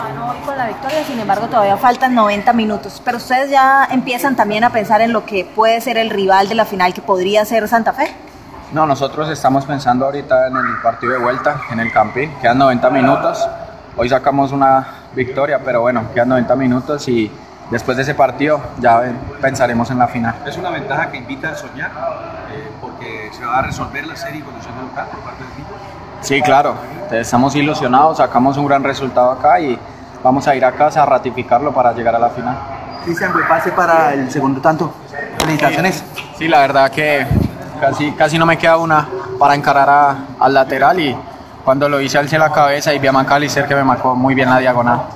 ganó hoy con la victoria, sin embargo todavía faltan 90 minutos, pero ustedes ya empiezan también a pensar en lo que puede ser el rival de la final, que podría ser Santa Fe. No, nosotros estamos pensando ahorita en el partido de vuelta, en el Campín, quedan 90 minutos, hoy sacamos una victoria, pero bueno, quedan 90 minutos y después de ese partido ya pensaremos en la final. Es una ventaja que invita a soñar, porque se va a resolver la serie con condición de local por parte del equipo. Sí, claro, estamos ilusionados, sacamos un gran resultado acá y vamos a ir a casa a ratificarlo para llegar a la final. Cristian, buen pase para el segundo tanto. Felicitaciones. Sí, la verdad que casi no me queda una para encarar al lateral y cuando lo hice alcé la cabeza y vi a McAllister que me marcó muy bien la diagonal.